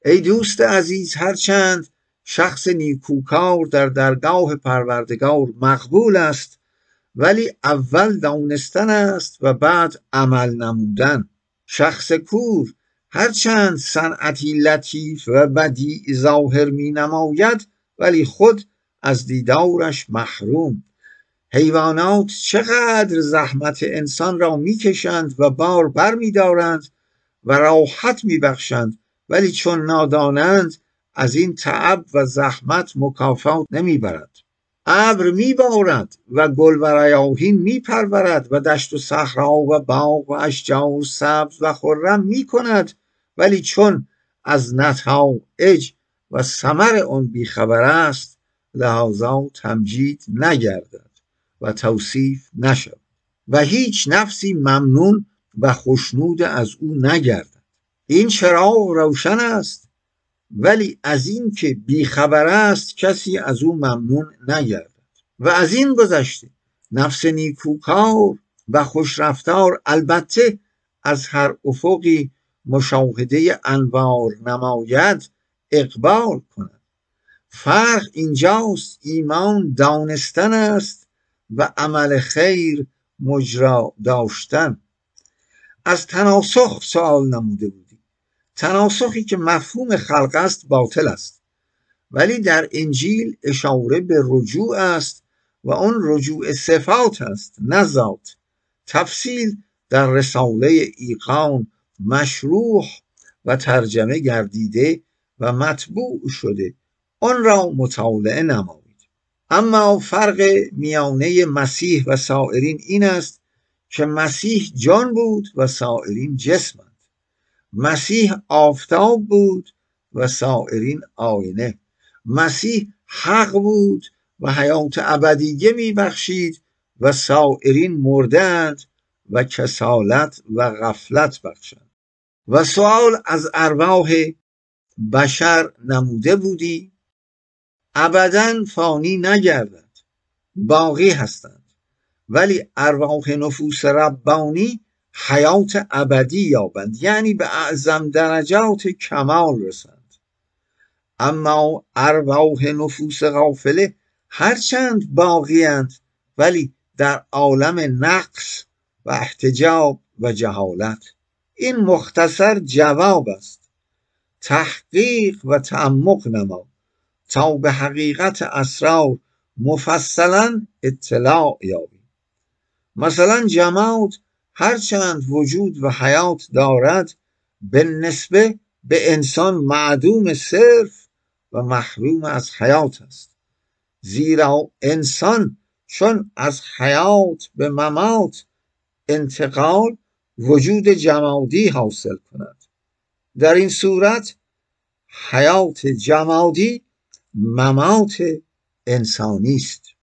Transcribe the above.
ای دوست عزیز، هرچند شخص نیکوکار در درگاه پروردگار مقبول است، ولی اول دانستن است و بعد عمل نمودن. شخص کور هرچند صنعتی لطیف و بدیع ظاهر می نماید، ولی خود از دیدارش محروم. حیوانات چقدر زحمت انسان را می کشند و بار بر می دارند و راحت می بخشند، ولی چون نادانند از این تعب و زحمت مکافات نمی برد. ابر می بارد و گل و ریاحین می پرورد و دشت و صحرا و باغ و اشجار سبز و خرم می کند، ولی چون از نتایج و ثمر آن بیخبر است، لحاظا تمجید نگردد و توصیف نشود و هیچ نفسی ممنون و خوشنود از او نگردد. این چراغ روشن است، ولی از این که بیخبر است کسی از او ممنون نگردد. و از این گذشته نفس نیکوکار و خوشرفتار البته از هر افقی مشاهده انوار نماید اقبال کند. فرق اینجاست، ایمان دانستن است و عمل خیر مجرا داشتن. از تناسخ سوال نموده بودی. تناسخی که مفهوم خلق است باطل است، ولی در انجیل اشاره به رجوع است و آن رجوع صفات است نه ذات. تفصیل در رساله ایقان مشروح و ترجمه گردیده و مطبوع شده، آن را مطالعه نمایید. اما فرق میانه مسیح و سایرین این است که مسیح جان بود و سایرین جسمند. مسیح آفتاب بود و سایرین آینه. مسیح حق بود و حیات ابدیه می بخشید و سایرین مردند و کسالت و غفلت بخشند. و سوال از ارواح بشر نموده بودی. ابداً فانی نگردند، باقی هستند، ولی ارواح نفوس ربانی حیات ابدی یابند، یعنی به اعظم درجات کمال رسند. اما ارواح نفوس غافله هرچند باقیند، ولی در عالم نقص و احتجاب و جهالت. این مختصر جواب است. تحقیق و تعمق نما تا به حقیقت اسرار مفصلا اطلاع یابی. مثلا جماد هرچند وجود و حیات دارد، به نسبه به انسان معدوم صرف و محروم از حیات است، زیرا انسان چون از حیات به ممات انتقال وجود جمادی حاصل کند. در این صورت حیات جمادی ممات انسانی است.